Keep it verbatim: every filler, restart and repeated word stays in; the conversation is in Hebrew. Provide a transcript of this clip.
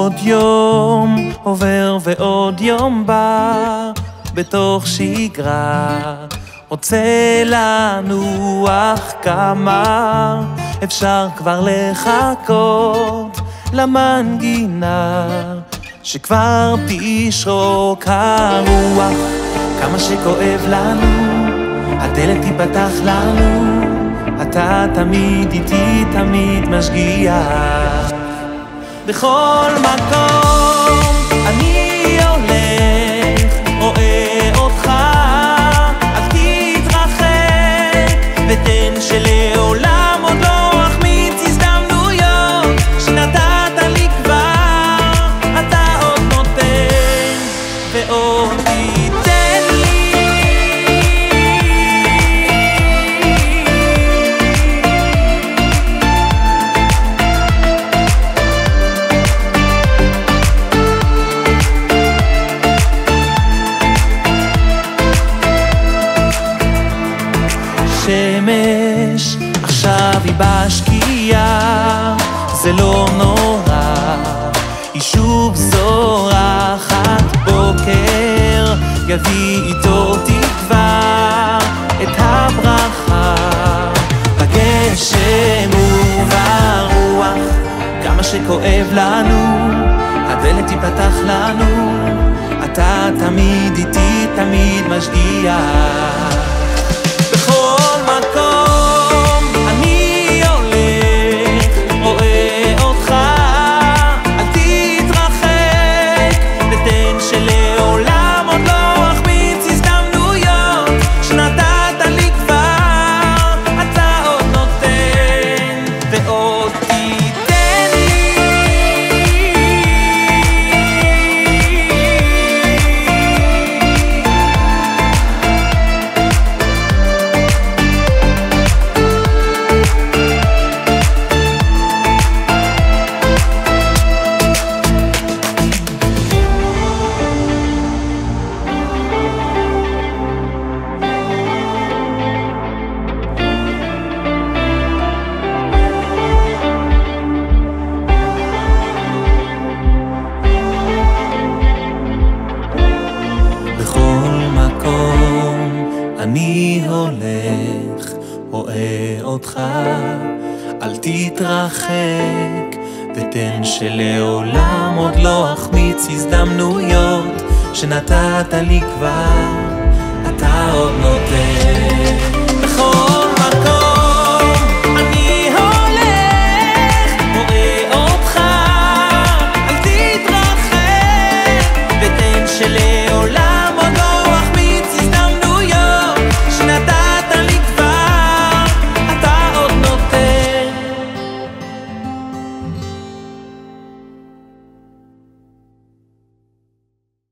עוד יום עובר ועוד יום בא בתוך שגרה, רוצה לנוח, כמה אפשר כבר לחכות למנגינה שכבר תשרוק הרוח. כמה שכואב לנו, הדלת תיפתח לנו, אתה תמיד איתי, תמיד משגיח. בכל מקום אני הולך, רואה אותך, אל תתרחק, ותן שלעולם עוד לא אחמיץ הזדמנויות שנתת לי כבר, אתה עוד נותן ועוד תיתן לי. שמש עכשיו היא בשקיעה, זה לא נורא, היא שוב זורחת, בוקר יביא איתו תקווה, את הברכה בגשם וברוח. כמה שכואב לנו, הדלת תיפתח לנו, אתה תמיד איתי, תמיד משגיח. אני הולך, רואה אותך, אל תתרחק, ותן שלעולם עוד לא אחמיץ הזדמנויות שנתת לי כבר, אתה עוד נותן.